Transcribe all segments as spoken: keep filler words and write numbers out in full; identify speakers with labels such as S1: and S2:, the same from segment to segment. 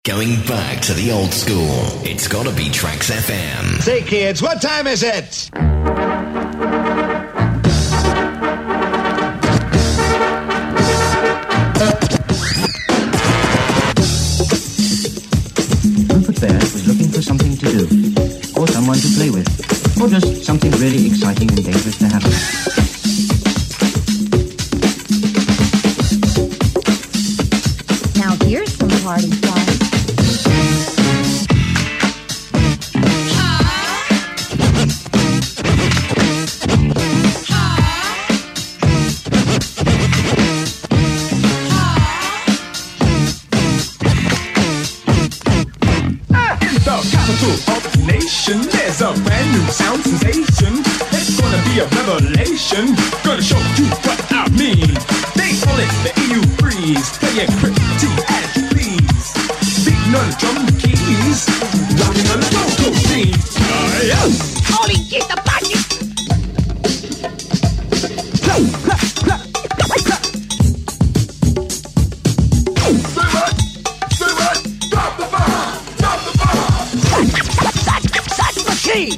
S1: Going back to the old school, it's gotta be Trax F M.
S2: Say kids, what time is it?
S3: Rupert Bear was looking for something to do, or someone to play with, or just something really exciting and dangerous to happen.
S4: Now here's some party fun.
S5: There's a brand new sound sensation. It's gonna be a revelation. Gonna show you what I mean. They call it the E U freeze. Play it pretty as you please. Beating on the drum keys. Rocking on the go-go scene. Uh, yeah.
S6: Only get the body.
S5: Say what? Say what? Drop the bomb. Drop the bomb.
S6: That's machine.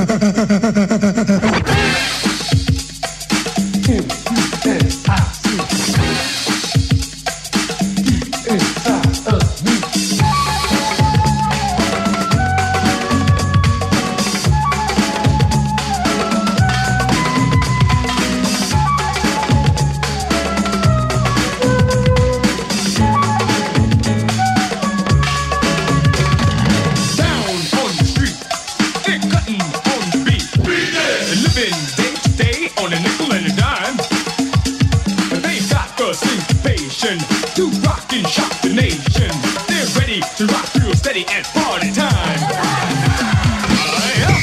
S5: To rock and shock the nation. They're ready to rock real steady at party time. Uh, yeah.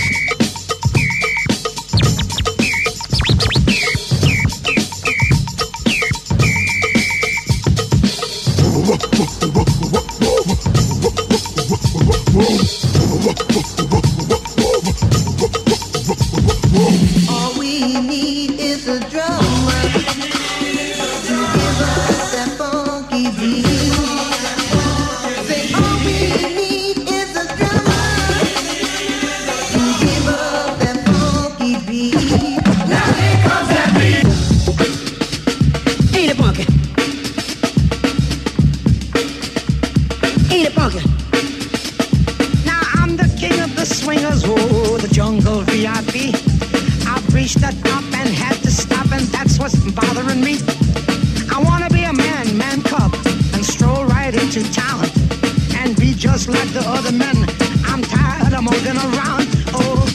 S7: All we need is a drummer to give us that funky beat. Say all we need is a drummer to give us that funky beat. Now here comes that beat.
S6: Ain't it funky? Ain't it funky? Now I'm the king of the swingers, oh, the jungle V I P. I've reached the top and had to stop, and that's what's bothering me. I wanna be a man, man cub, and stroll right into town, and be just like the other men. I'm tired of moving around. Oh,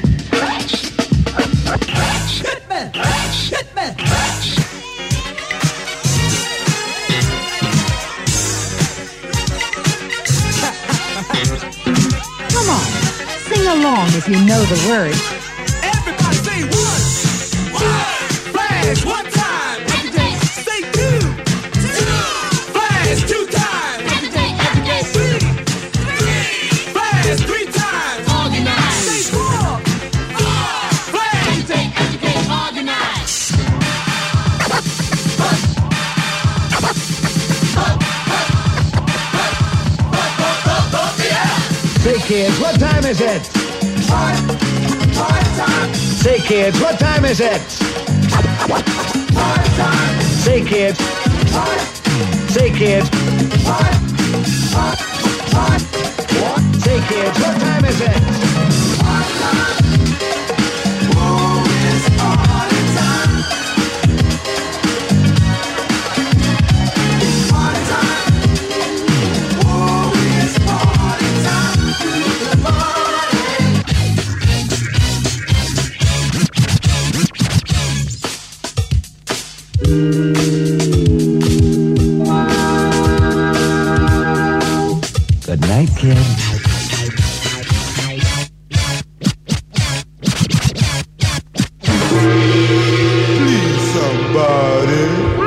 S6: hit me, hit me.
S4: Come on, sing along if you know the words.
S5: Everybody say one, one, flash, one time. Every day, say two, two, flash, two times. Every day, every day, three, three, flash, three times. Organize. Say four, four, flash. Every day, every day, organize.
S2: Say kids, what time is it?
S5: Party, party time,
S2: Say kids, what time is it?
S5: party time,
S2: Say kids,
S5: party,
S2: say kids,
S5: party, party, party.
S2: say kids, what time is it?
S5: Party time. Oh, it's party time. It's party time. Oh, it's party time. The
S2: Good night, kids.
S5: Please, somebody.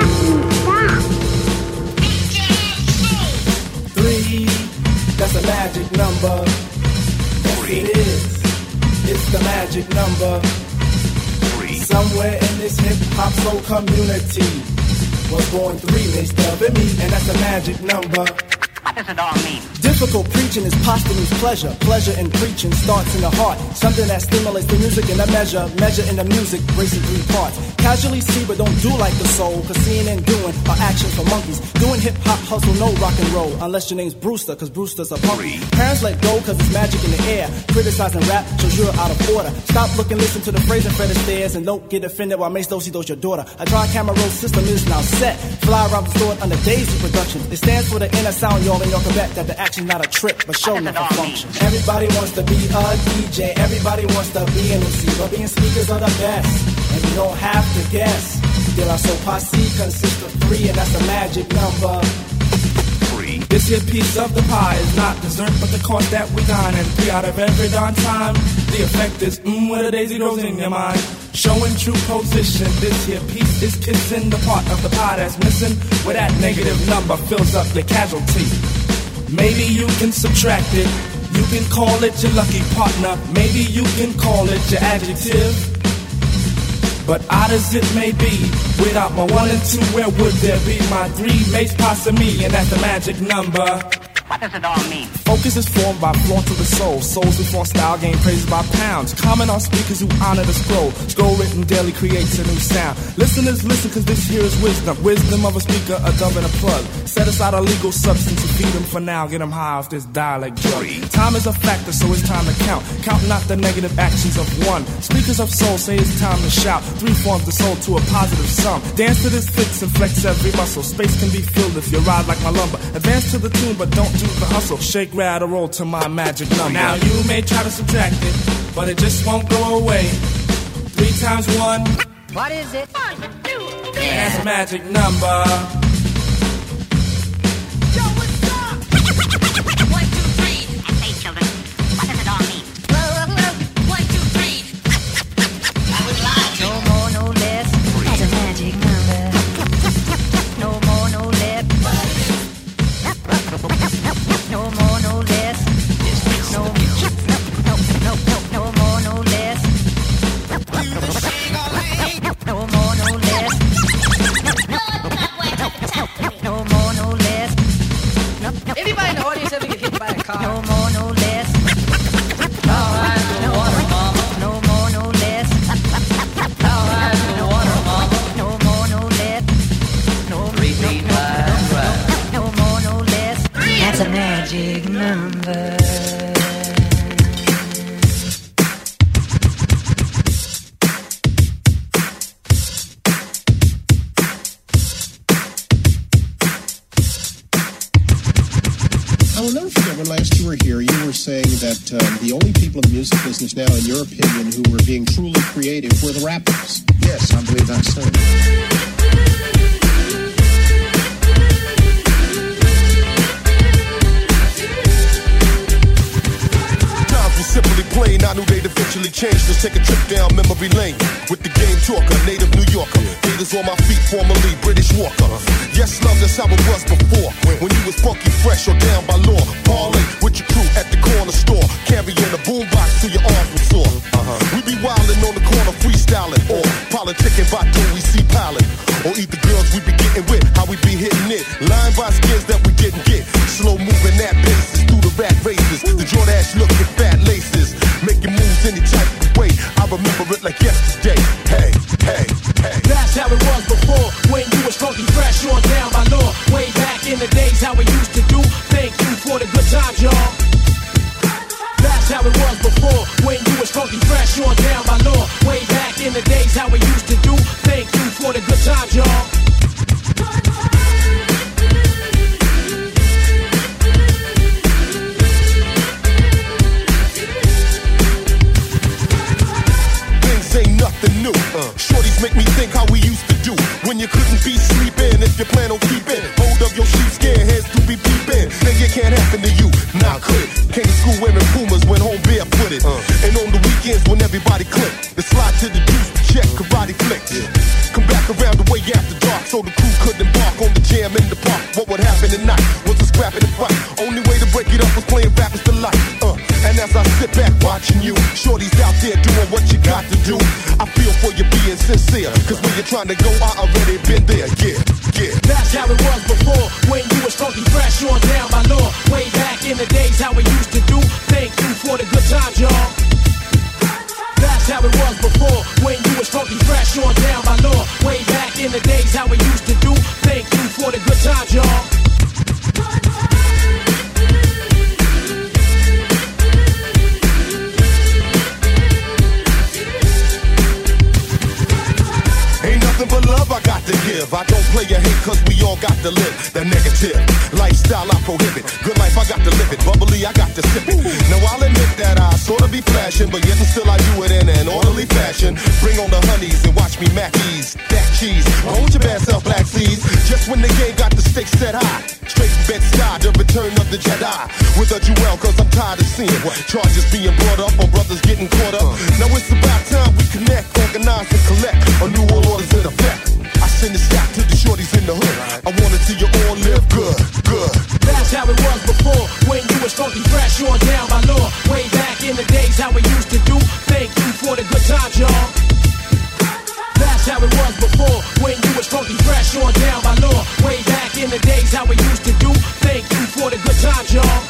S5: Three, that's a magic number. Yes, it is. It's the magic number. Somewhere in this hip-hop soul community was born three mixed up in me, and that's a magic number.
S8: What does it all mean?
S9: Difficult preaching is posthumous pleasure. Pleasure in preaching starts in the heart. Something that stimulates the music in a measure. Measure in the music, racing three parts. Casually see but don't do like the soul. Cause seeing and doing are actions for monkeys. Doing hip hop, hustle, no rock and roll. Unless your name's Brewster, cause Brewster's a punk. Parents let go cause it's magic in the air. Criticizing rap shows you're out of order. Stop looking, listen to the phrase and Fred Astaire. And don't get offended while Mace Dosey does your daughter. A dry camera roll system is now set. Fly around the store under Daisy Productions. It stands for the inner sound, y'all, and y'all can bet that the action's not a trick, but show never functions. Everybody wants to be a D J, everybody wants to be an M C, but being speakers are the best, and you don't have to guess. De La Soul Posse consists of three, and that's the magic number.
S5: This here piece of the pie is not dessert, but the cost that we dine. And three out of every darn time, the effect is mmm, where the daisy grows in your mind. Showing true position, this here piece is kissing the part of the pie that's missing, where that negative number fills up your casualty. Maybe you can subtract it, you can call it your lucky partner, maybe you can call it your adjective. But odd as it may be, without my one and two, where would there be my three mates, pasta me, and that's the magic number.
S8: What does it all mean?
S5: Focus is formed by flaunt to the soul. Souls who form style gain praise by pounds. Comment on speakers who honor the scroll. Scroll written daily creates a new sound. Listeners listen cause this here is wisdom. Wisdom of a speaker, a dove and a plug. Set aside a legal substance to feed them for now. Get them high off this dialect drug. Time is a factor so it's time to count. Count not the negative actions of one. Speakers of soul say it's time to shout. Three forms the soul to a positive sum. Dance to this fix and flex every muscle. Space can be filled if you ride like my lumber. Advance to the tune but don't do the hustle. Shake, rattle, roll to my magic number. Now you may try to subtract it, but it just won't go away. Three times one.
S4: What is it? One, two, three.
S5: That's a magic number.
S8: Yo, what's up? One, two, three. And say, children, what does it all mean? One, two, three. I would like
S4: No more, no less. That's a magic number. No more, no less. No more, no less. No, no, no, no, no, no more, no less. No more, no less. No more, no less.
S10: Anybody in the audience ever get hit by a car?
S4: No more, no less.
S10: All right, the water, mama.
S4: No more, no less.
S10: All right, the water, mama.
S4: No more, no less. No,
S10: Three feet wide, right.
S4: no more, no less. That's a magic number.
S11: I will never forget when last you were here, you were saying that um, the only people in the music business now, in your opinion, who were being truly creative were the rappers.
S12: Yes, I believe that's so.
S13: Simply plain, I knew they'd eventually change. Let's take a trip down memory lane with the game talker, native New Yorker. Gators on my feet, formerly British Walker. Yes, love, that's how it was before. When you was funky, fresh, or down by law. Parlay with your crew at the corner store, carrying a boombox till your arms were sore. Uh-huh. We be wildin' on the corner, freestyling, or politicking by till we see pilot. Or eat the girls we be getting with, how we be hitting it. Line by skins that we didn't get. Slow moving that basis through the rat races. The Jordache looking fat laces. Making moves any type of way. I remember it like yesterday. Hey, hey, hey.
S5: That's how it was before, when you was funky, fresh, or down by law. Way back in the days, how we used to do. Thank you for the good times, y'all. That's how it was before, when you was funky, fresh, or down by law. Way back in the days, how we used to do. Thank you for the good times, y'all.
S13: Ain't nothing new. Uh, shorties make me think how we used to do. When you couldn't be sleeping, if you plan on keeping hold of your sheepskin, heads to be peeping. Then it can't happen to you. Now could it? Came to school wearing Pumas, went home barefooted. Uh, and on the weekends when everybody clicked, the slide to the juice, check karate flicks. Yeah. Come back around the way after dark, so the crew couldn't embark on the jam in the park. What would happen tonight was a scrap in the fight. Only way to break it up was playing rappers to life. Uh, and that's as I sit back watching you. Shorty's out there doing what you got to do. I feel for you being sincere, cause when you're trying to go, I already been there, yeah, yeah.
S12: That's how it was before, when you was funky fresh on down by law. Way back in the days, how we used to do. Thank you for the good times, y'all. That's how it was before, when you was funky fresh on down by law. Way back in the days, how we used to do. Thank you for the good times, y'all.
S13: Ain't nothing but love I got to give. I don't play your hate cause we all got to live the negative lifestyle I prohibit. Good life I got to live it. Bubbly I got to sip it. Now I'll admit that I sorta be flashing, but yet and still I do it in an orderly fashion. Bring on the honeys and watch me Mackies, stack cheese. Hold your bad self, black seeds. Just when the game got the stakes set high. Straight from Bed-Stuy, the return of the Jedi. With a Jewel cause I'm tired of seeing charges being brought up on brothers getting caught up. Now it's about time we connect, organize and collect a new world order's in effect. I send this out to the shorties in the hood. I want to see you all live good, good.
S12: That's how it was before, when you was funky fresh on down by law. Way back in the days, how we used to do. Thank you for the good times, y'all. That's how it was before, when you was funky fresh on down by law. Way back in the days, how we used to do. Thank you for the good times, y'all.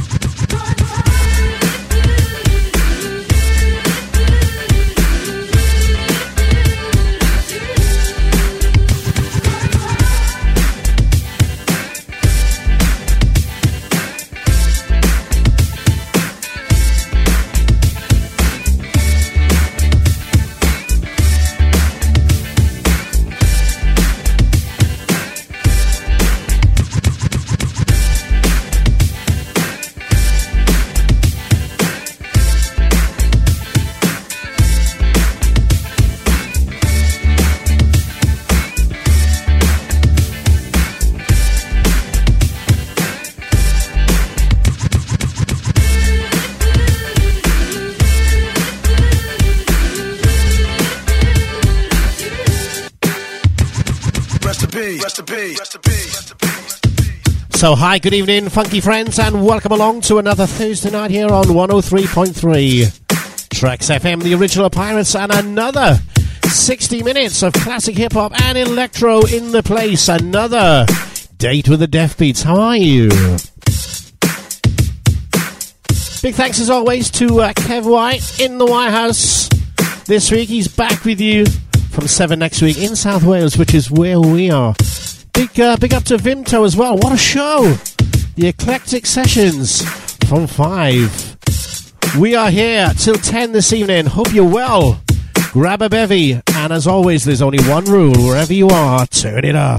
S14: So hi, good evening, funky friends, and welcome along to another Thursday night here on one oh three point three Trax F M, the original Pirates, and another sixty minutes of classic hip-hop and electro in the place. Another date with the Deaf Beats. How are you? Big thanks as always to uh, Kev White in the White House. This week he's back with you from seven next week in South Wales, which is where we are. Big, uh, big up to Vimto as well. What a show! The Eclectic Sessions from five. We are here till ten this evening. Hope you're well. Grab a bevy. And as always, there's only one rule. Wherever you are, turn it up.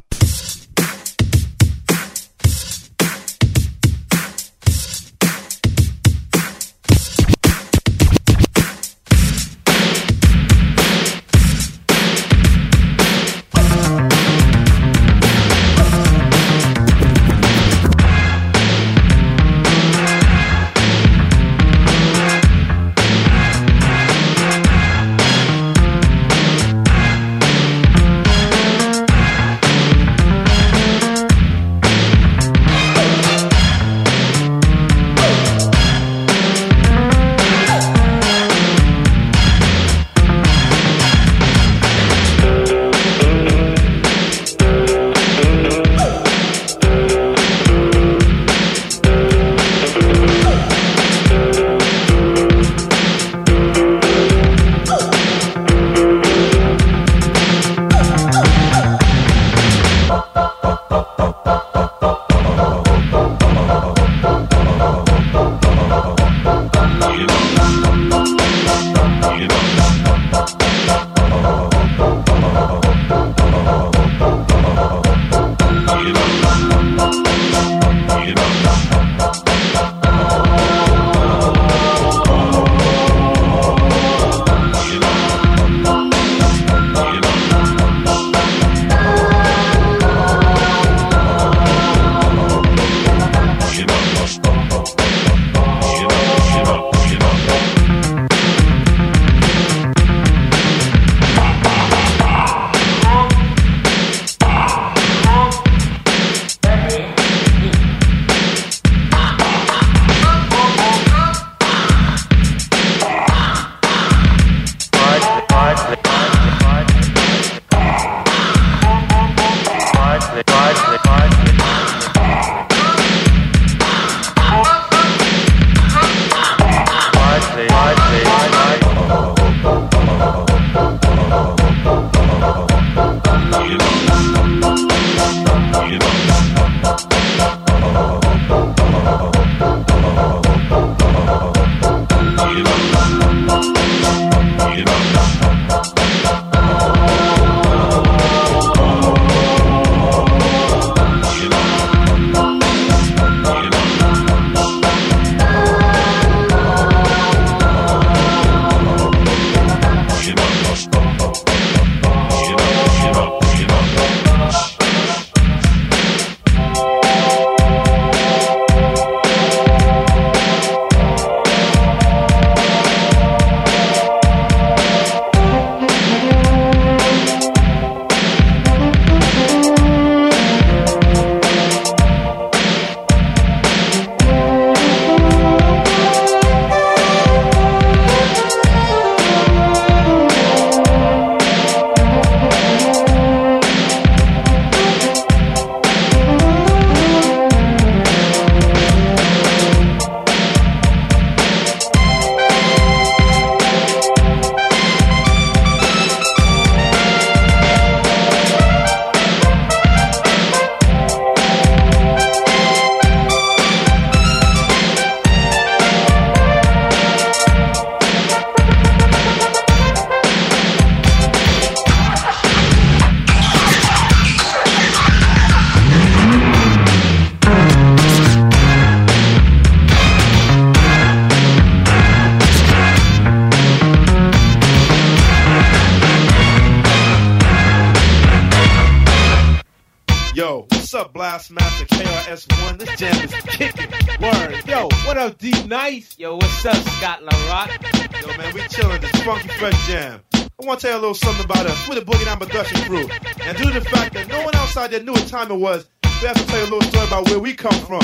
S15: up, Blast Master K R S One? This jam is kicking. Word. Yo, what up, D Nice?
S16: Yo, what's up, Scott LaRock?
S15: Yo, man, we chilling this funky fresh jam. I want to tell you a little something about us. We're the Boogie Down Production crew. And due to the fact that no one outside there knew what time it was, we have to tell you a little story about where we come from.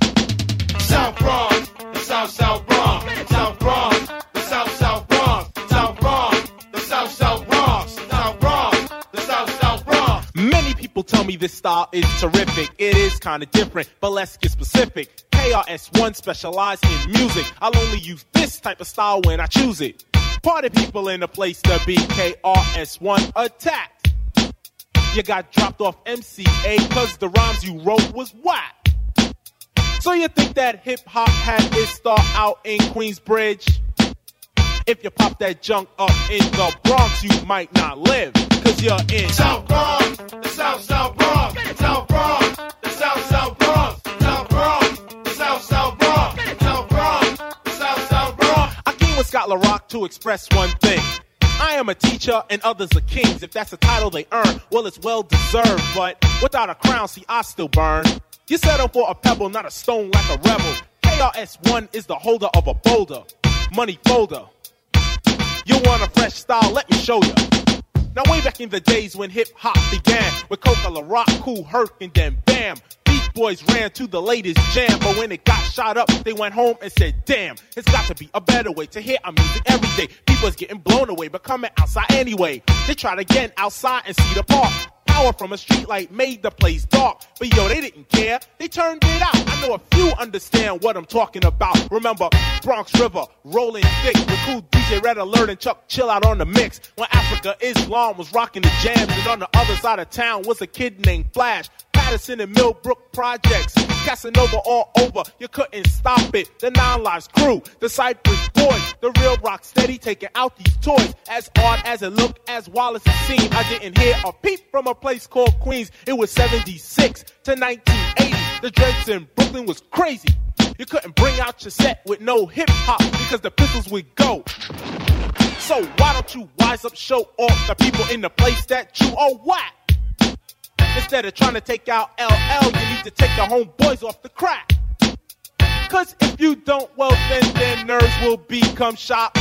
S5: South Bronx, the South South Bronx, South Bronx, the South South Bronx, South Bronx, the South South Bronx, South Bronx, the South South Bronx.
S17: Many people tell me this style is terrific. It is kind of different, but let's get specific. K R S One specialize in music. I'll only use this type of style when I choose it. Party people in the place to be. K R S One attacked. You got dropped off M C A cause the rhymes you wrote was whack. So you think that hip-hop had its start out in Queensbridge? If you pop that junk up in the Bronx, you might not live, cause you're in
S5: South Bronx, the South South Bronx, South Bronx, the South South Bronx, South Bronx, the South South Bronx, South Bronx, the South South Bronx.
S17: I came with Scott LaRock to express one thing. I am a teacher and others are kings. If that's a title they earn, well, it's well deserved. But without a crown, see, I still burn. You settle for a pebble, not a stone like a rebel. K R S One is the holder of a boulder. Money folder. You want a fresh style? Let me show you. Now way back in the days when hip-hop began, with Coca, LaRock, Kool Herc, and then bam, Beach Boys ran to the latest jam. But when it got shot up, they went home and said, damn, it's got to be a better way to hear our music every day. People's getting blown away, but coming outside anyway. They tried again outside and see the park. Power from a street light made the place dark. But yo, they didn't care. They turned it out. I know a few understand what I'm talking about. Remember Bronx River, rolling thick with cool D J Red Alert and Chuck Chill out on the mix. When Africa Islam was rocking the jams, and on the other side of town was a kid named Flash. Patterson and Millbrook Projects, Casanova all over, you couldn't stop it. The Nine Lives crew, the Cypress Boys, the real rock steady taking out these toys. As odd as it looked, as Wallace it seemed, I didn't hear a peep from a place called Queens. It was seventy-six to nineteen eighty. The dreads in Brooklyn was crazy. You couldn't bring out your set with no hip hop because the pistols would go. So why don't you wise up, show off the people in the place that you are whack? Instead of trying to take out L L, you need to take the homeboys off the crack. Cause if you don't, well then their nerves will become shot.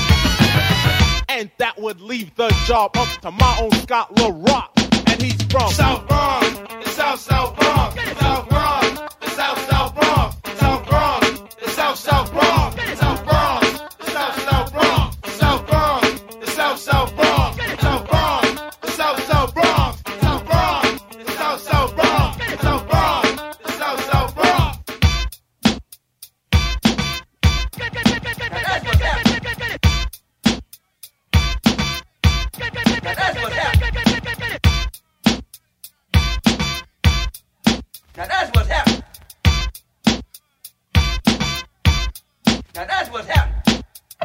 S17: And that would leave the job up to my own Scott LaRock. And he's from
S5: South Bronx, the South South Bronx, South Bronx, the South South Bronx, South Bronx, the South South Bronx, South Bronx, the South South Bronx, South Bronx, the South South Bronx, South Bronx, the South South Bronx, South Bronx, the South South Bronx, South Bronx, the South South Bronx. That's what's happening. That's what's happening. Now that's what's happening. Now that's what's happening.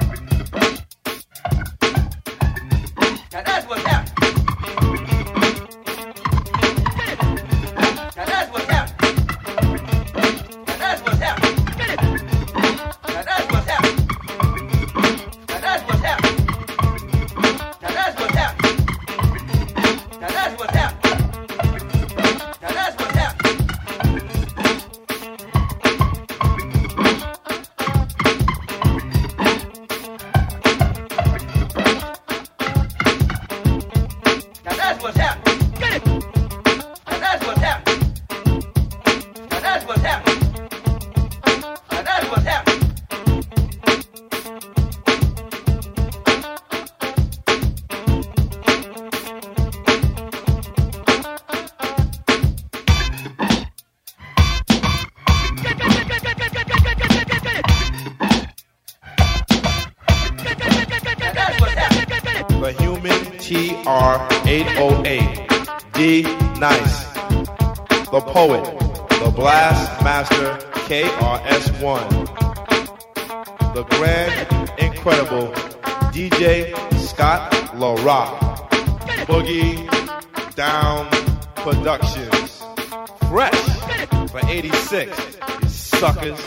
S5: Now that's what's happening. Now that's what's happening. Now that's what's happening. Now that's what's happening. Now that's what's happening. Now that's what's happening. Now that's what's happening. Now that's what's happening. Now that's what's happening. Now that's what's happening. Now that's what's happening. Now that's what's happening.
S15: The Human T R eight oh eight, D Nice, the Poet, the Blast Master K R S One, the Grand Incredible D J Scott LaRock, Boogie Down Productions, fresh for eighty-six, you suckers.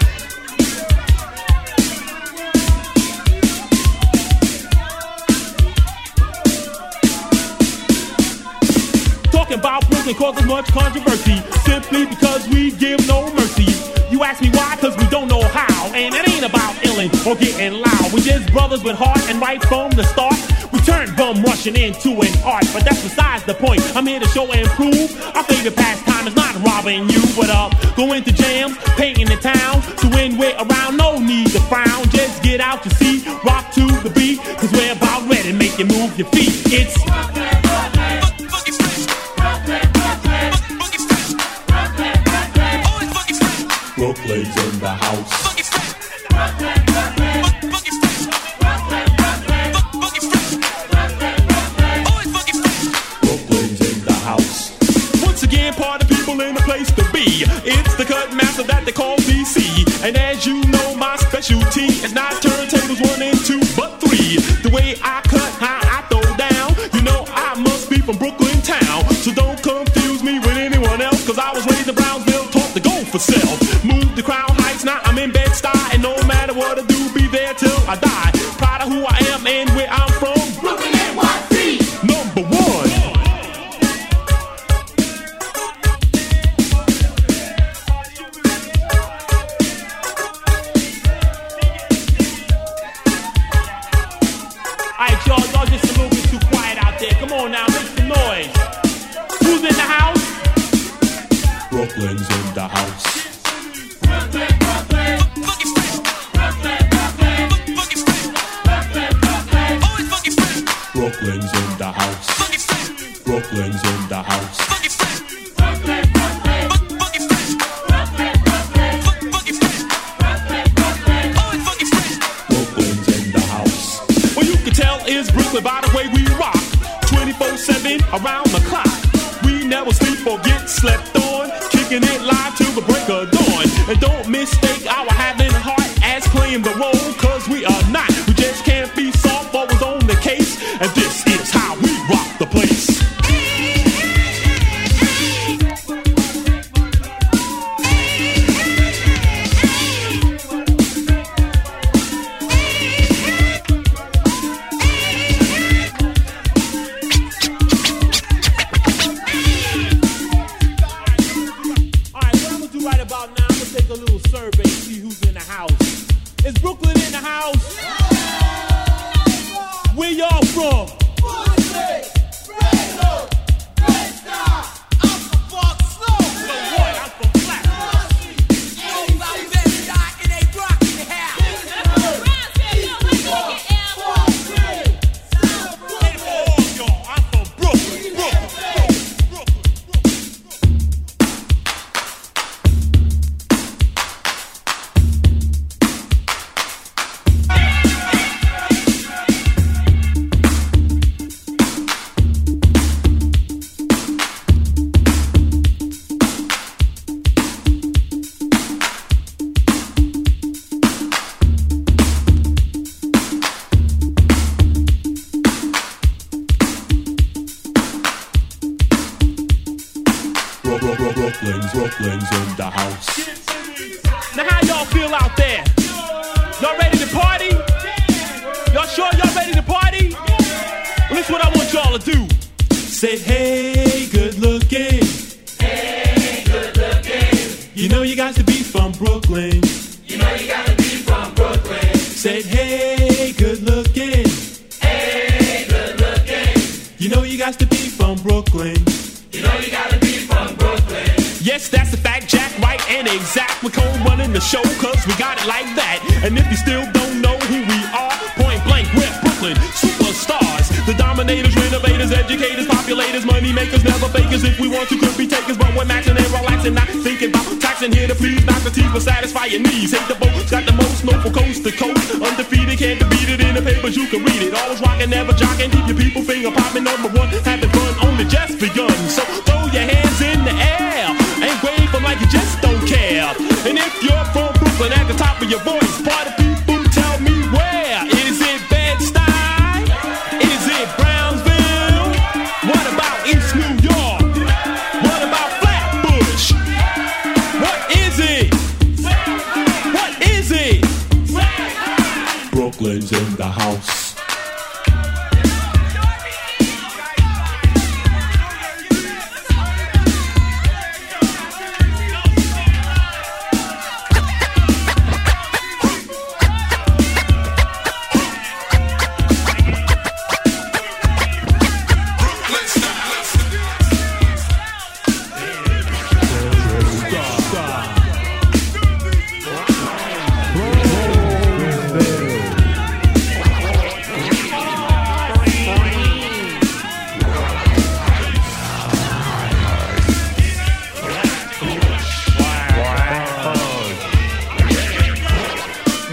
S12: Talking about Brooklyn
S18: and causes much controversy simply because we give no mercy. You ask me why, cause we don't know how. And it ain't about illin' or getting loud. We just brothers with heart, and right from the start we turn bum rushing into an art. But that's besides the point. I'm here to show and prove our favorite pastime is not robbing you, but uh going to jams, painting the town. To win we're around, no need to frown. Just get out to see, rock to the beat, cause we're about ready, make you move your feet. It's
S19: Brooklyn's in the house. Brooklyn's in the house.
S18: Once again, party people in the place to be. It's the cut master that they call D C. And as you know, my specialty is not turntables one and two, but three. The way I cut, how I throw down, you know I must be from Brooklyn town. So don't confuse me with anyone else, cause I was raised in Brownsville, taught to go for self. Move the Crown Heights, now I'm in Bed-Stuy, and no matter what I do, be there till I die. Proud of who I am and where I'm from. Brooklyn N Y C, number one. Alright, y'all, y'all just a little bit too quiet out there. Come on now, make some noise. Who's in the house?
S19: Brooklyn's in the house. Brooklyn's in the house. Brooklyn's in the house. Brooklyn's in the house.
S18: Well, you can tell it's Brooklyn by the way we rock. twenty-four seven around the clock. We never sleep or get slept on. Kicking it live till the break of dawn. And don't mistake our having heart as playing the role, cause we are not. We just can't be soft, always on the case. And this is how we rock the place. Right about now, I'm gonna take a little survey, see who's in the house. Is Brooklyn in the house? Where y'all from?
S19: Brooklyn's, Brooklyn's in the house.
S18: Now how y'all feel out there? Y'all ready to party? Y'all sure y'all ready to party? Well, this is what I want y'all to do. Say, hey, good looking.
S5: Hey, good looking.
S18: You know you got to be from Brooklyn.
S5: You know you got to be from Brooklyn.
S18: Say, hey, good looking.
S5: Hey, good looking.
S18: You know you got to be from Brooklyn.
S5: You know you got to be from Brooklyn.
S18: Yes, that's a fact, Jack, right and exact. We're cold running the show, cause we got it like that. And if you still don't know who we are, point blank, we're Brooklyn superstars. The dominators, renovators, educators, populators, money makers, never fakers. If we want to, could be takers, but we're maxing and relaxing, not thinking about taxing here to please, not the teeth, but satisfy your needs. Hate the boats, got the most, no for coast to coast. Undefeated, can't defeat it in the papers, you can read it. Always rocking, never jocking, keep your people finger popping. Number one, having fun, only just begun. So throw your hands in the air and wave them like you just don't care. And if you're from Brooklyn, at the top of your voice, party people, tell me where. Is it Bed-Stuy? Is it Brownsville? What about East New York? What about Flatbush? What is it? What is it?
S19: Brooklyn's in the house.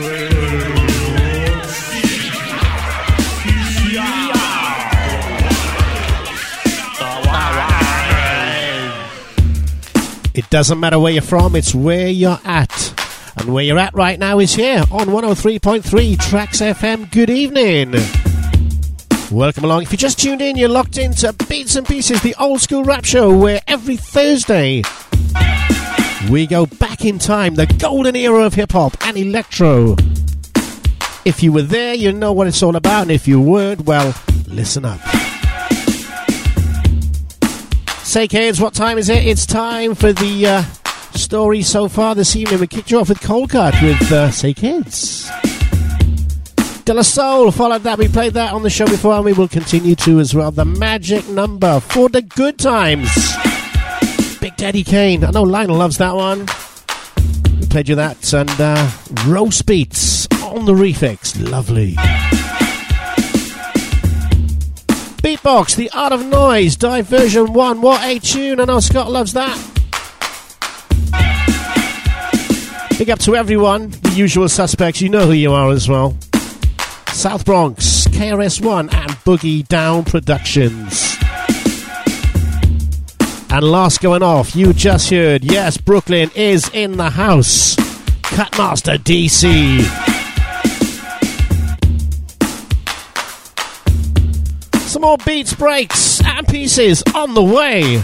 S14: It doesn't matter where you're from, it's where you're at. And where you're at right now is here on one oh three point three Tracks F M. Good evening. Welcome along. If you just tuned in, you're locked into Beats and Pieces, the old school rap show, where every Thursday we go back in time, the golden era of hip-hop and electro. If you were there, you know what it's all about, and if you weren't, well, listen up. Say, kids, what time is it? It's time for the uh, story so far this evening. We kicked you off with Cold Cut with uh, Say Kids. De La Soul followed that. We played that on the show before, and we will continue to as well. The Magic Number for the Good Times. Big Daddy Kane. I know Lionel loves that one. We played you that, and uh, Roast Beats on the Refix. Lovely. Beatbox, The Art of Noise, Diversion one. What a tune. I know Scott loves that. Big up to everyone. The usual suspects. You know who you are as well. South Bronx, K R S One, and Boogie Down Productions. And last going off, you just heard, yes, Brooklyn is in the house. Cutmaster D C. Some more beats, breaks, and pieces on the way.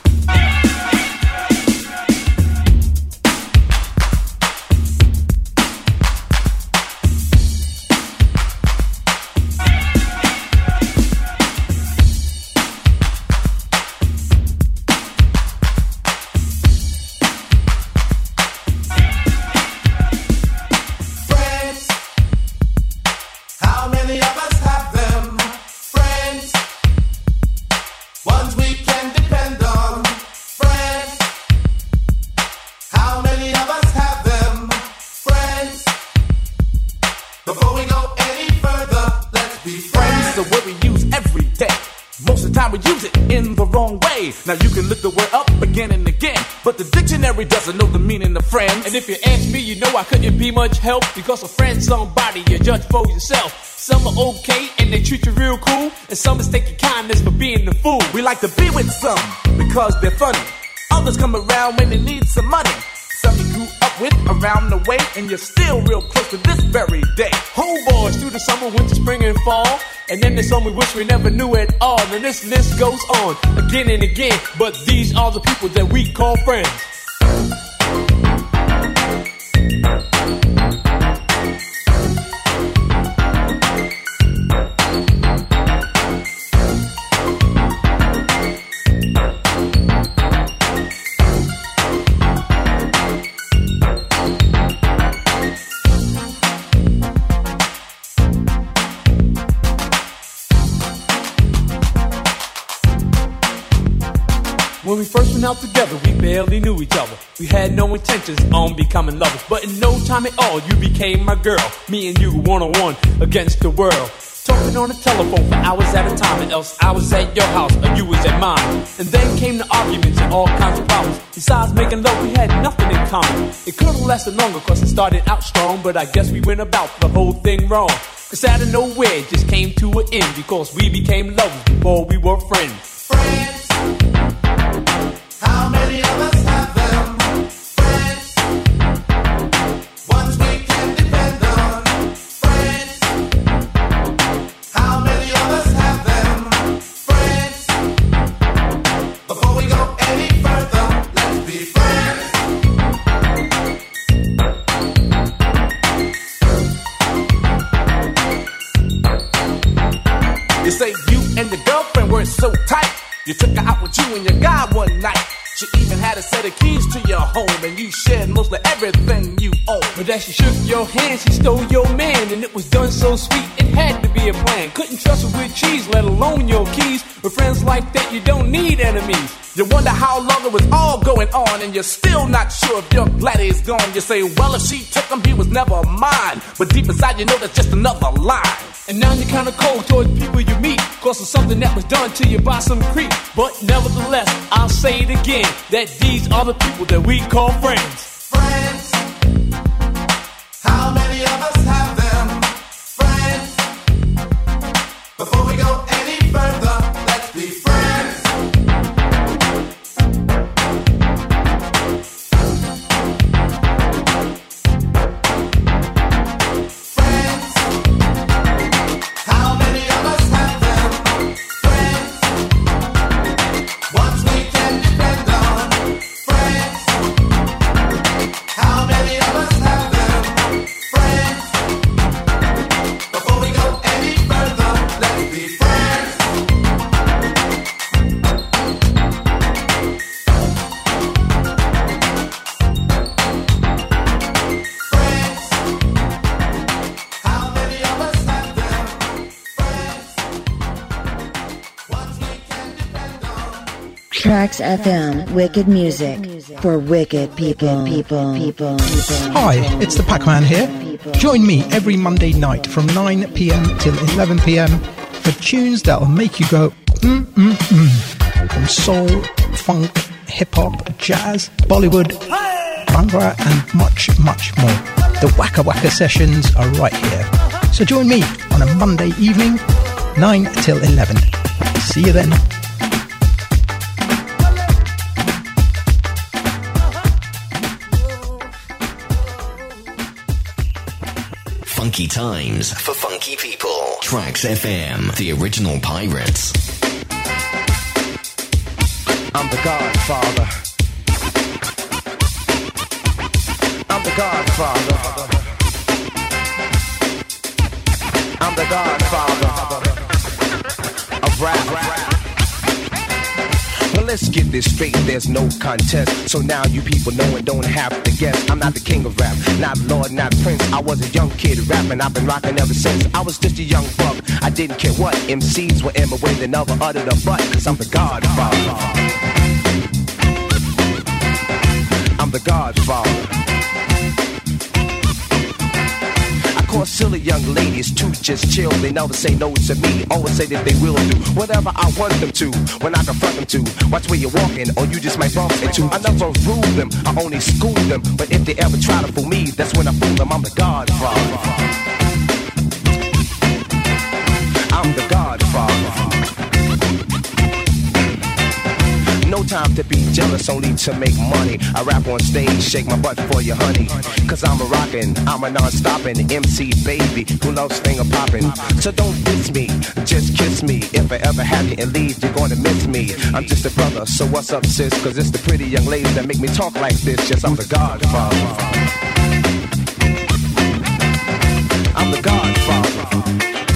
S20: Now you can look the word up again and again, but the dictionary doesn't know the meaning of friends.
S21: And if you ask me, you know I couldn't be much help, because a friend's somebody you judge for yourself. Some are okay and they treat you real cool, and some mistake your kindness for being the fool.
S20: We like to be with some because they're funny. Others come around when they need some money. Some you grew up with around the way, and you're still real close to this very day.
S21: Homeboys through the summer, winter, spring, and fall. And then there's some we wish we never knew at all. And this list goes on again and again. But these are the people that we call friends. When we first went out together, we barely knew each other. We had no intentions on becoming lovers, but in no time at all, you became my girl. Me and you, one-on-one against the world. Talking on the telephone for hours at a time, and else I was at your house or you was at mine. And then came the arguments and all kinds of problems. Besides making love, we had nothing in common. It could have lasted longer cause it started out strong, but I guess we went about the whole thing wrong. Cause out of nowhere it just came to an end, because we became lovers before we were friends.
S20: Friends. How many of us have them? Friends. Ones we can depend on. Friends. How many of us have them? Friends. Before we go any further, let's be friends. You say you and the girlfriend were so tight. You took her out with you and your guy one night. She even had a set of keys to your home, and you shared most of everything you own.
S21: But as she shook your hand, she stole your man, and it was done so sweet, it had to be a plan. Couldn't trust her with cheese, let alone your keys. With friends like that, you don't need enemies.
S20: You wonder how long it was all going on, and you're still not sure if your glad is gone. You say, well, if she took him, he was never mine. But deep inside, you know that's just another lie.
S21: And now you're kinda cold towards people you meet, cause of something that was done to you by some creep. But nevertheless, I'll say it again, that these are the people that we call friends.
S20: Friends. How many of us
S1: Tracks F M, wicked music for wicked people, people, people, people.
S22: Hi, it's the Pac-Man here. Join me every Monday night from nine p.m. till eleven p.m. for tunes that'll make you go mm mm mm. From soul, funk, hip-hop, jazz, Bollywood, Bhangra and much, much more. The Waka Waka sessions are right here. So join me on a Monday evening, nine till eleven. See you then.
S23: Funky times for funky people. Tracks F M, the original pirates.
S24: I'm the Godfather. I'm the Godfather. I'm the Godfather of rap. Well, let's get this straight, there's no contest. So now you people know and don't have to guess. I'm not the king of rap, not Lord, not Prince. I was a young kid rapping, I've been rocking ever since. I was just a young buck, I didn't care what M Cs were in my way, they never uttered a butt. Cause I'm the Godfather. I'm the Godfather. I call silly young ladies to just chill. They never say no to me, always say that they will do whatever I want them to, when I confront them to. Watch where you're walking, or you just might bump into. I never rule them, I only school them. But if they ever try to fool me, that's when I fool them. I'm the Godfather. I'm the Godfather. No time to be jealous, only to make money. I rap on stage, shake my butt for you, honey. Cause I'm a rockin', I'm a non-stoppin' M C baby who loves finger poppin'. So don't diss me, just kiss me. If I ever have you and leave, you're gonna miss me. I'm just a brother, so what's up, sis? Cause it's the pretty young ladies that make me talk like this. Yes, I'm the Godfather. I'm the Godfather.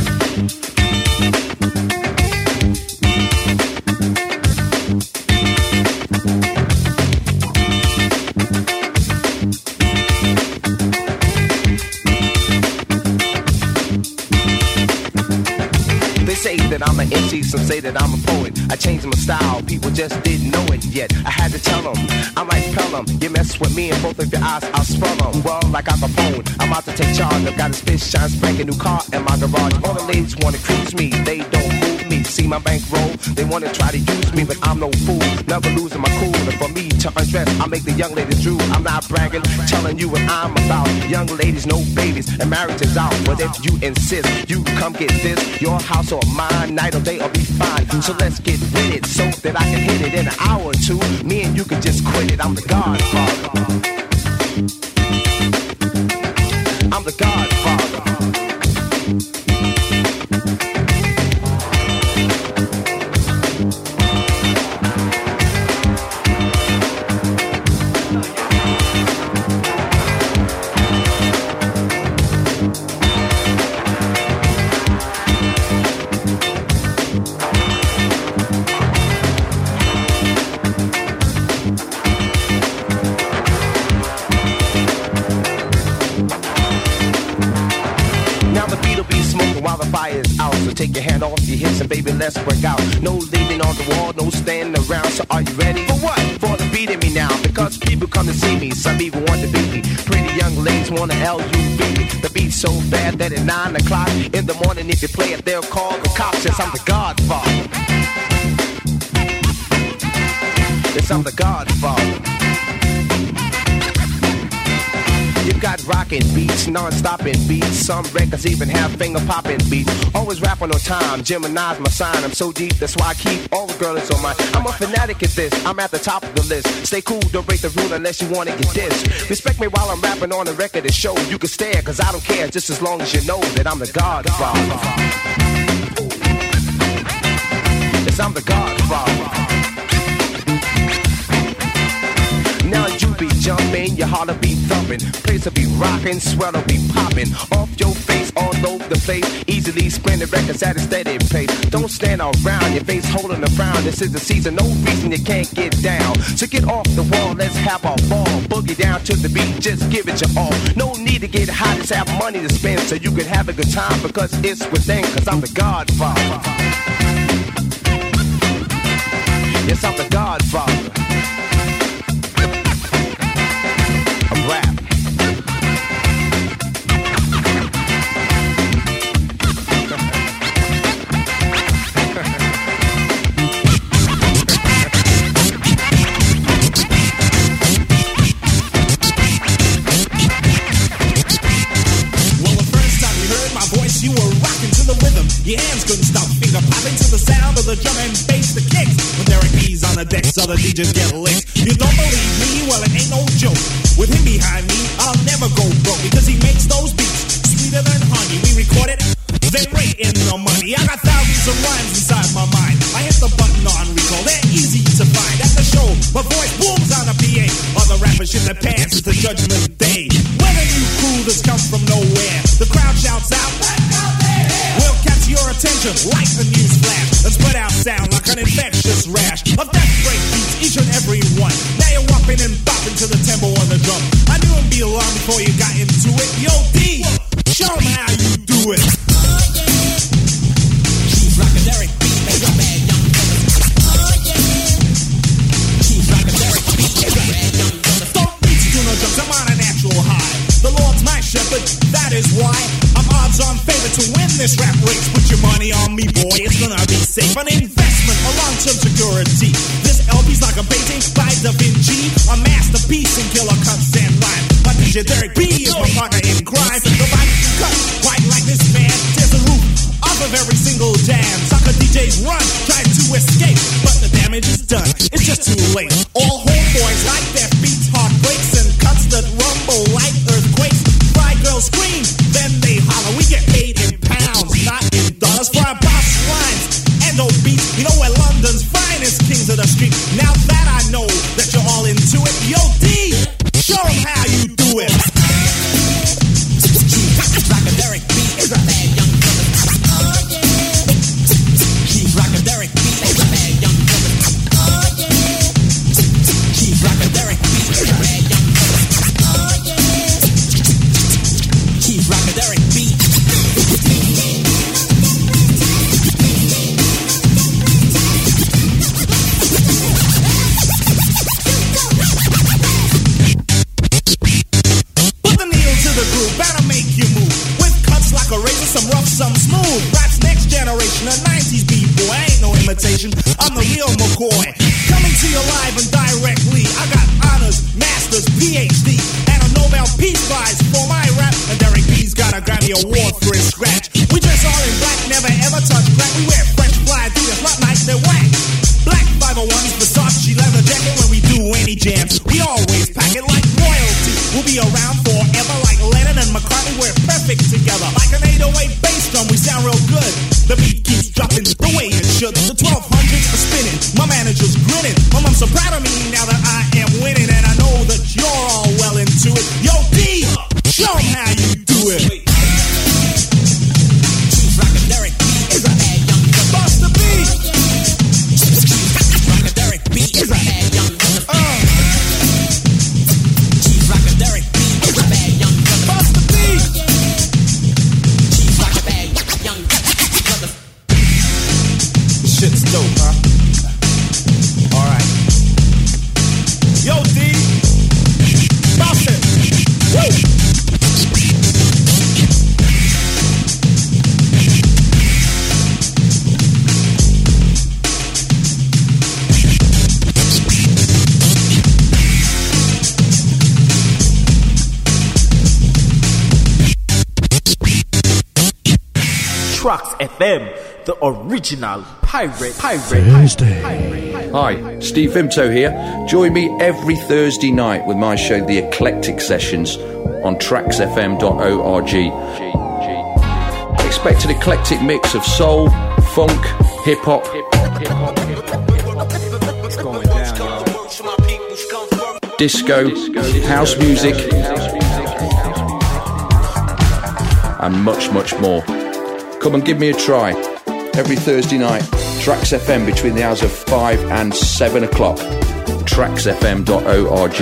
S24: That I'm an M C, some say that I'm a poet. I changed my style, people just didn't know it yet. I had to tell them, I'm like Pelham. You mess with me and both of your eyes, I'll spell them. Well, like Al Capone, I'm about to take charge. I've got a spit shine, spanking new car in my garage. All the ladies wanna cruise me, they don't move me. See my bankroll, they wanna try to use me, but I'm no fool, never losing my cool. And for me to undress, I make the young ladies drool. I'm not bragging, telling you what I'm about. Young ladies, no babies, and marriage is out. But if you insist, you come get this, your house or mine, night or day or be fine. So let's get with it, so that I can hit it in an hour or two. Me and you can just quit it. I'm the Godfather. I'm the Godfather. Take your hand off your hips and baby, let's work out. No leaning on the wall, no standing around. So are you ready? For what? For the beating me now. Because people come to see me, some even want to beat me. Pretty young ladies want to L U V. The beat's so bad that at nine o'clock in the morning, if you play it, they'll call the cops. Yes, I'm the Godfather. Yes, I'm the Godfather. You got rockin' beats, non-stopping beats. Some records even have finger-popping beats. Always rapping on time, Gemini's my sign. I'm so deep, that's why I keep all the girls on my. I'm a fanatic at this, I'm at the top of the list. Stay cool, don't break the rule unless you wanna get dissed. Respect me while I'm rapping on the record and show. You can stare, cause I don't care, just as long as you know that I'm the Godfather. Yes, I'm the Godfather. Now you be jumping, your heart'll be thumping, place will be rocking, sweat'll be popping, off your face all over the place, easily spinning records at a steady pace. Don't stand around, your face holding a frown. This is the season, no reason you can't get down. So get off the wall, let's have a ball, boogie down to the beat, just give it your all. No need to get hot, just have money to spend so you can have a good time because it's within. Cause I'm the Godfather. Yes, I'm the godfather of rap.
S2: You were rocking to the rhythm. Your hands couldn't stop finger popping to the sound of the drum and bass, the kicks. When there are keys on the decks, other D Js get licked. You don't believe me? Well, it ain't no joke. With him behind me, I'll never go broke because he makes those beats sweeter than honey. We record it, then rate in the money. I got thousands of rhymes inside my mind. I hit the button on recall. They're easy to find at the show. My voice booms on a P A. Other rappers shit their pants. It's the judgment day. When a new crew that's come from nowhere, the crowd shouts out. We'll catch your attention like a news flash and spread out sound like an infectious rash of death break beats, each and every one. Now you're whopping and bopping to the tempo on the drum. I knew it'd be long before you got into it. Yo, D, show 'em how you do it. She's rockin' Derek beat, make a bad young fella. She's rockin' Derek beat, make a bad young fella. Don't need to do no drugs, I'm on a natural high. The Lord's my shepherd, that is why I'm odds-on favorite to win this rap race. Put your money on me, boy, it's gonna be safe. An investment, a long-term security. This L P's like a painting by Da Vinci, a masterpiece in killer cuts and rhyme. My D J Derek B is my partner in crime. The mic cut quite like this man. Tears the roof off of every single jam. Sucker D Js run, try to escape, but the damage is done. It's just too late. All homeboys like their beats, heartbreaks, and cuts that rumble like earthquakes. Fry girls scream, then they holler. We get paid in pounds, not in dollars for our boss lines and old beats. You know we're London's finest kings of the street. Now that I know that you're all into it, yo D, show 'em how you do it. She's rockin' Derek B, is a bad young fella. She's rockin' Derek B, is a bad young fella. She's rockin' Derek B, is a bad young fella. She's rockin' Derek B. Put the needle to the groove, better make you move. With cuts like a razor, some rough, some smooth. Rap's next generation, a nineties B-boy. I ain't no imitation, I'm the real McCoy. Coming to you live and directly. I got honors, masters, P H D, and a Nobel Peace Prize for my rap. And Derek B's got a Grammy Award for his scratch. We dress all in black, never ever touch crack. We wear fresh fly Adidas, not nice, they're whack. Black five oh ones, Versace leather jacket. When we do any jams, we always pack it like royalty. We'll be around forever like Lennon and McCartney. We're perfect together. Like an eight oh eight bass drum, we sound real good. The beat keeps dropping the way it should. The twelve hundreds are spinning, my manager's grinning. My mom's so proud of me now that I am winning. And I know that you're all well into it. Yo D, show 'em how you do it. She's rockin' Derek B, is a bad young fella. Buster B. She's rockin' Derek B, is a bad young fella. Uh. She's rockin' Derek B, is a bad young fella. Buster B. She's rockin' bad young fella. This shit's dope, huh? All right. Yo D, bounce it. Woo.
S3: Trucks F M, the original pirate, pirate,
S14: Thursday.
S3: pirate.
S6: Hi, Steve Vimto here. Join me every Thursday night with my show, The Eclectic Sessions, on tracks f m dot org. Expect an eclectic mix of soul, funk, hip-hop, disco, house music, and much, much more. Come and give me a try. Every Thursday night, Tracks F M between the hours of five and seven o'clock. tracks f m dot org.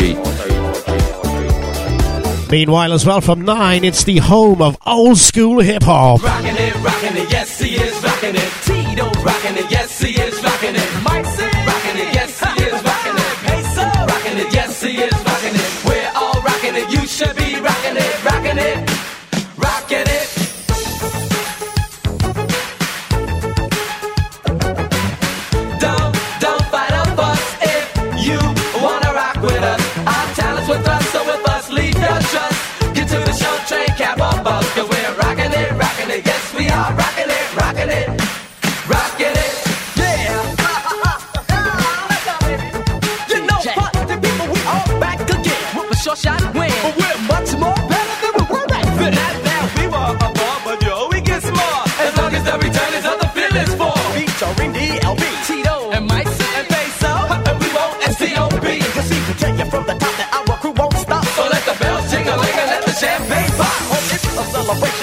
S14: Meanwhile, as well, from nine, it's the home of old school hip hop.
S5: Rockin' it, rockin' it, yes, he is rockin' it. Tito rockin' it, yes, he is rockin' it. Mike say rockin' it, yes.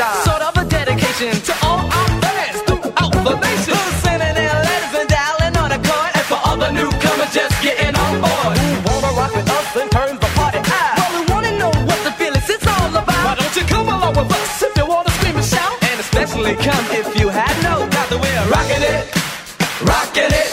S5: Sort of a dedication to all our fans throughout the nation. Who's sending in letters and dialing on a card, and for all the newcomers just getting on board. Who wanna rock with us and turn the party out? Well, we wanna know what the feelings it's all about. Why don't you come along with us if you wanna scream and shout? And especially come if you had no doubt that we're rocking it, rocking it.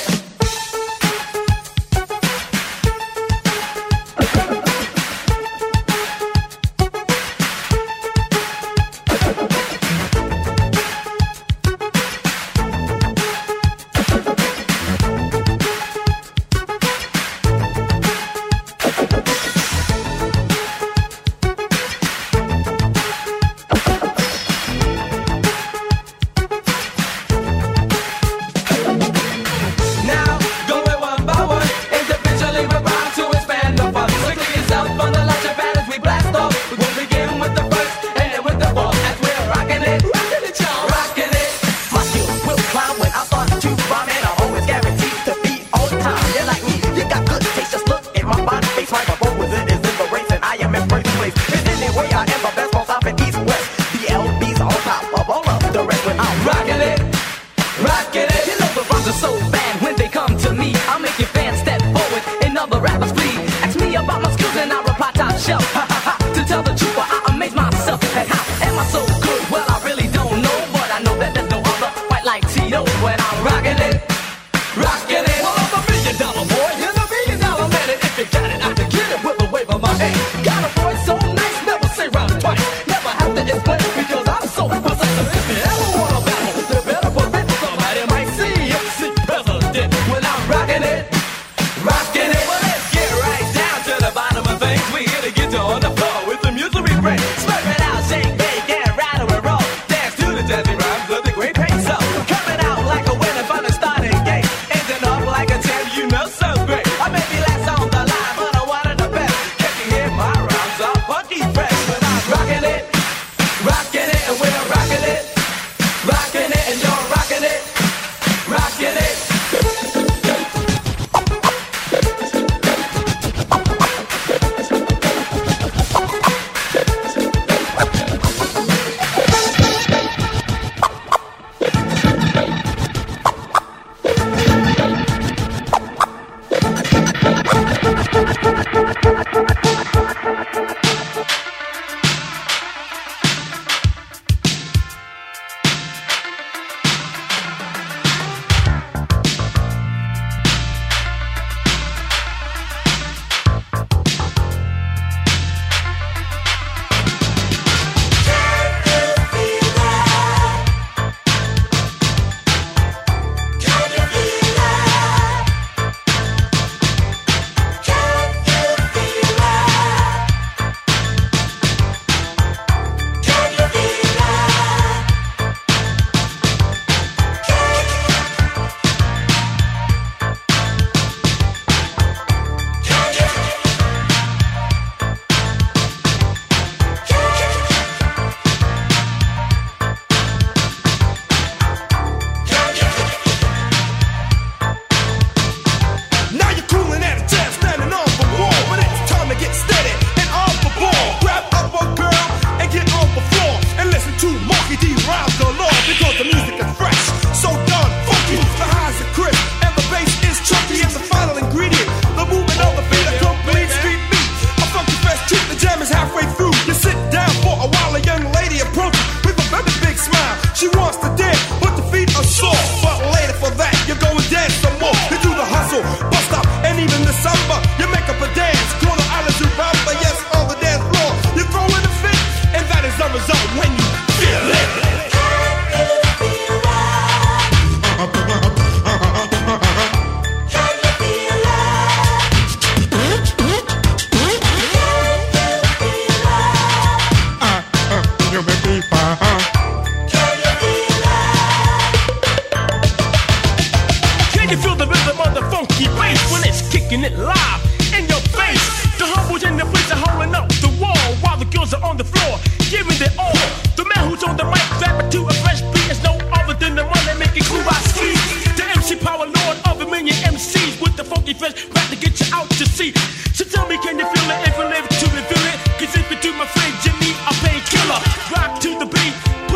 S18: Rock to the beat,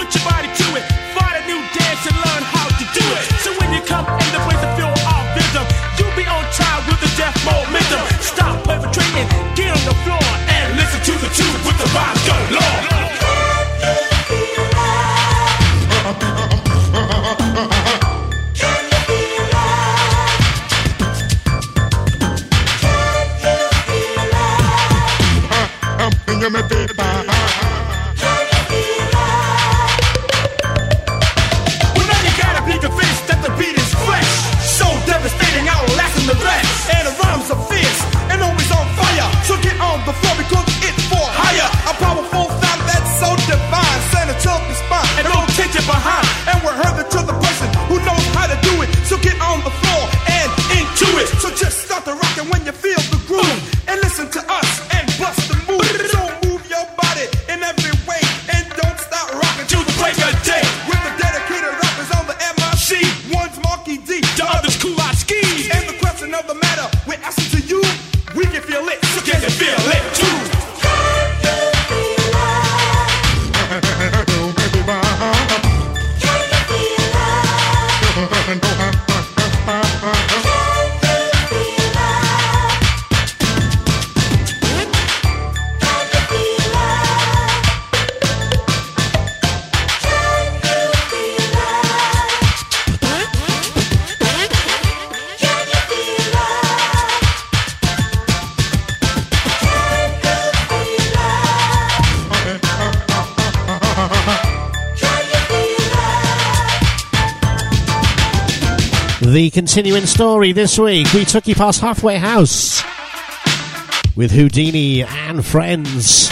S14: The continuing story this week, we took you past Halfway House with Houdini and Friends.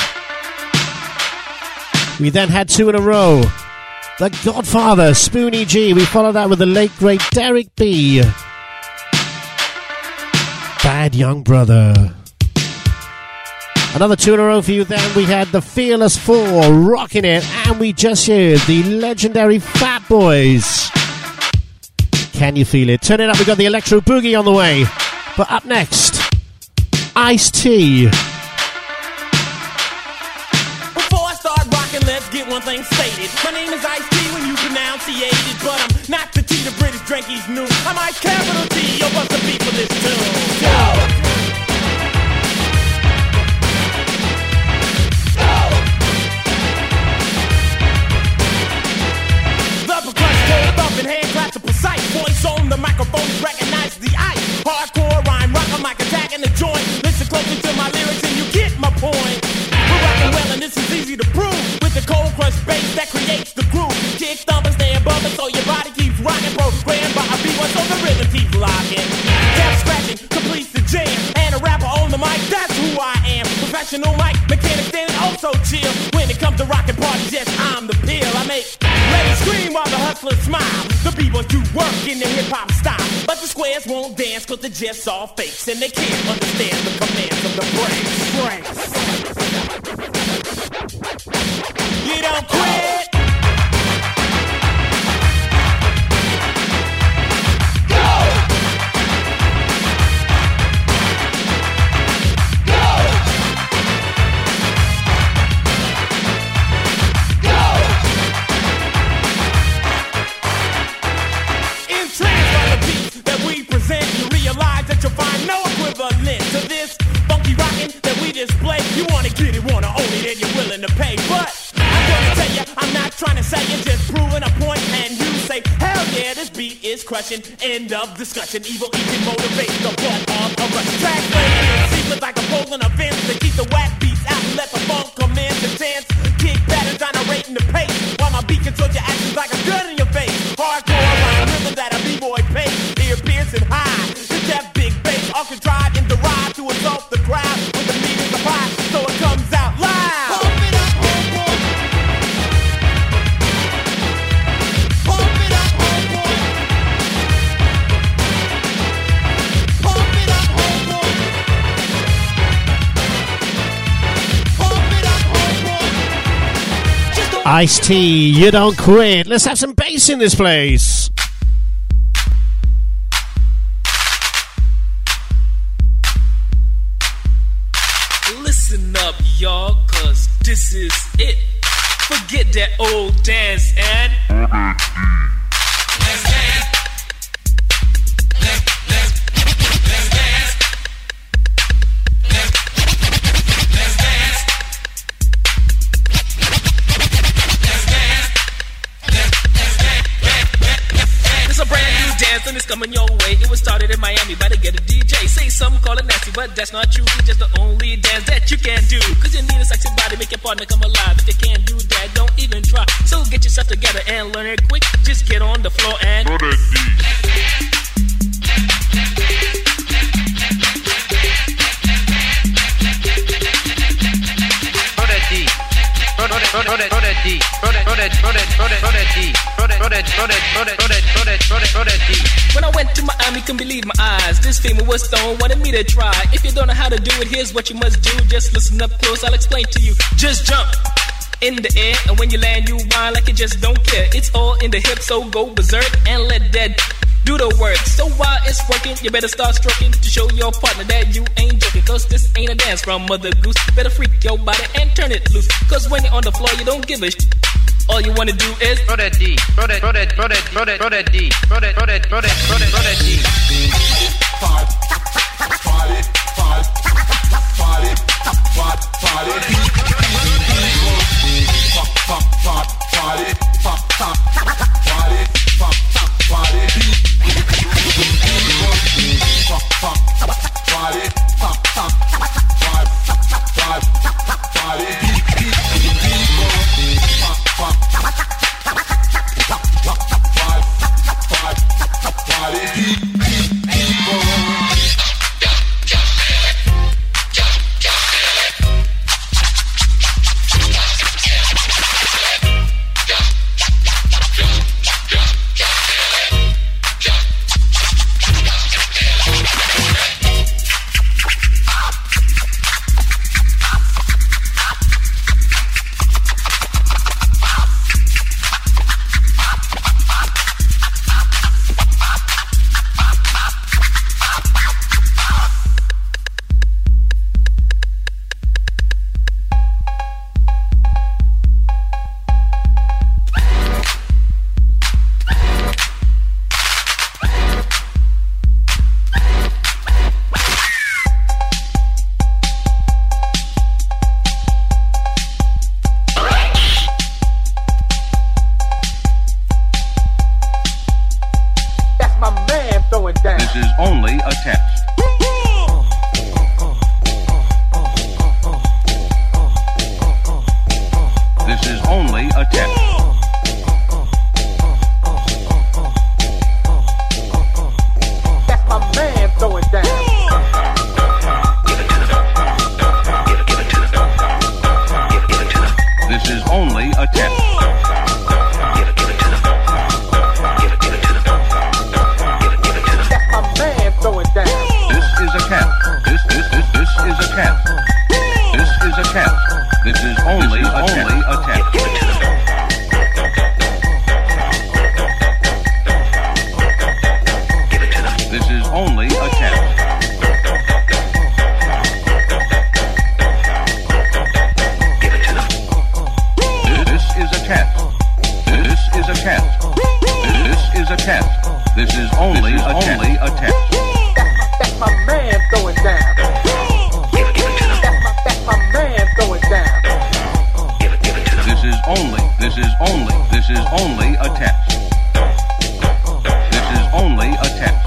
S14: We then had two in a row. The Godfather, Spoonie G. We followed that with the late great Derek B. Bad Young Brother. Another two in a row for you then. We had the Fearless Four rocking it, and we just heard the legendary Fat Boys. Can you feel it? Turn it up, we got the Electro Boogie on the way. But up next, Ice-T.
S18: Before I start rocking, let's get one thing stated. My name is Ice-T when you pronunciate it, but I'm not the T the British drinkies knew. I'm Ice capital T, yo, what's the beat for this tune? Yo! Hand claps a precise voice on the microphone, recognize the ice. Hardcore rhyme, rock a mic, attacking the joint. Listen closely to my lyrics and you get my point. We're rocking well and this is easy to prove. With the cold crush bass that creates the groove. Kick thumping, stay above it so your body keeps rocking. Programmed by a B one so the rhythm keeps locking. Tap scratching completes the jam. And a rapper on the mic, that's who I am. Professional mic, mechanic standing oh so chill. When it comes to rocking parties, yes, I'm the pill. I make ladies scream while the hustlers smile. The b-boys do work in the hip-hop style. But the squares won't dance cause they're just all fakes. And they can't understand the commands of the breaks. You don't quit. Display. You wanna get it, wanna own it, and you're willing to pay. But I'm gonna tell you, I'm not trying to say it, just proving a point. And you say, hell yeah, this beat is crushing. End of discussion. Evil E can motivate the butt of a rush. Track playing in sequence like a polling event to keep the whack beats out and let the funk command the dance. Kick patterns gyrating the pace while my beat controls your actions like a gun in your face. Hardcore rhyme rhythm that a b-boy pace. Ear piercing high. It's that big bass, all contrived and derived to assault the crowd with the meat of the pie, so it comes out loud. Pump it up, homeboy. Pump it up, homeboy. Pump it up, homeboy. Pump it up, homeboy. Just don't
S14: Ice-T, You Don't Quit. Let's have some bass in this place.
S7: Listen up, y'all, cause this is it. Forget that old dance and let's dance. Let's, let's, let's dance. Let's, let's dance. Let's dance. Let's, let's dance. It's a brand new dance and it's coming your way. It was started in Miami by the Get a D J. Say some call it nasty, but that's not true. It's just the only dance that you can do. Cause you need a sexy body, make your partner come alive. If you can't do that, don't even try. So get yourself together and learn it quick. Just get on the floor and throw that D. Throw that D. Throw that, throw that, throw that D. Throw that, throw that, throw that, throw that, throw that D. Throw that, throw that, throw that, throw that, throw that, throw that, throw that, throw that D. When I went to Miami, couldn't believe my eyes. This famous stone wanted me to try. If you don't know how to do it, here's what you must do. Just listen up close, I'll explain to you. Just jump in the air, and when you land, you whine like you just don't care. It's all in the hip, so go berserk and let that do the work. So while it's working, you better start stroking to show your partner that you ain't joking. Cause this ain't a dance from Mother Goose. Better freak your body and turn it loose. Cause when you're on the floor, you don't give a shit. All you wanna do is throw that D, throw that, throw that, throw that, throw that, throw that D, throw that, throw that, throw that, throw that, throw that D. Five, party, five, party, five, party, pop, pop, pop, party, pop, pop, party, pop, pop, party, pop, pop, party, pop, pop, five, five, party. Party.
S4: is only a test. This is only a test.
S24: That's my man throwing down.
S4: This is only a test.
S24: That's my man throwing down.
S4: This is a cat. This, this, this, this is a cat. This is a cat. This is only, this is a, only a cat. This is only a cat. This is a cat. This is a cat. This is a cat. This is only, this is a, only a cat.
S24: That's my man throwing down. That's my, that's my man throwing down.
S4: This is only, this is only, this is only a test. This is only a test.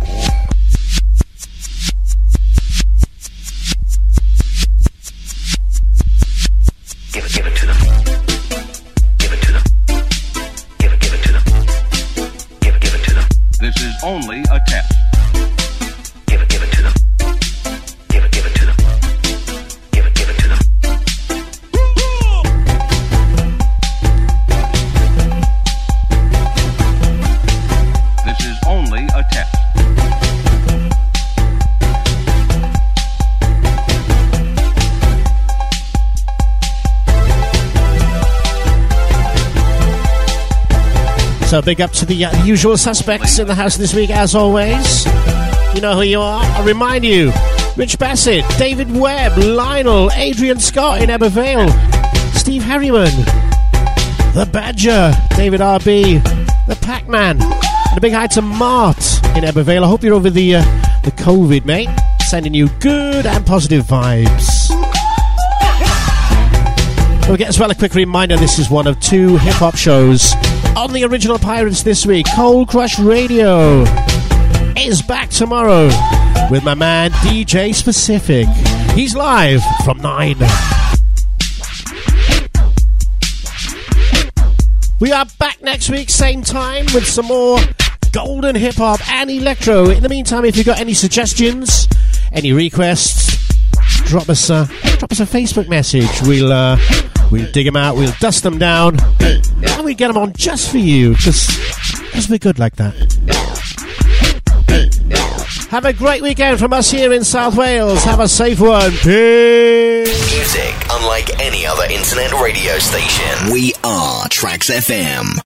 S23: Give it, give it to them. Give it to them. Give it, give it to them. Give it, give it to them.
S4: This is only a test.
S23: Give it, give it to them. Give it, give it to them. Give it, give it to them.
S4: This is only a test.
S14: So big up to the uh, usual suspects in the house this week, as always. You know who you are. I remind you, Rich Bassett, David Webb, Lionel, Adrian Scott in Ebbw Vale, Steve Harriman, The Badger, David R B, The Pac-Man, and a big hi to Mart in Ebbw Vale. I hope you're over the, uh, the COVID, mate. Sending you good and positive vibes. We'll get as well a quick reminder, this is one of two hip-hop shows on the Original Pirates this week. Cold Crush Radio is back tomorrow with my man D J Specific. He's live from nine. We are back next week, same time, with some more golden hip-hop and electro. In the meantime, if you've got any suggestions, any requests, drop us a, drop us a Facebook message. We'll... Uh, We'll dig them out, we'll dust them down, and we get them on just for you, because we're good like that. Have a great weekend from us here in South Wales. Have a safe one. Peace.
S23: Music unlike any other internet radio station. We are Tracks F M.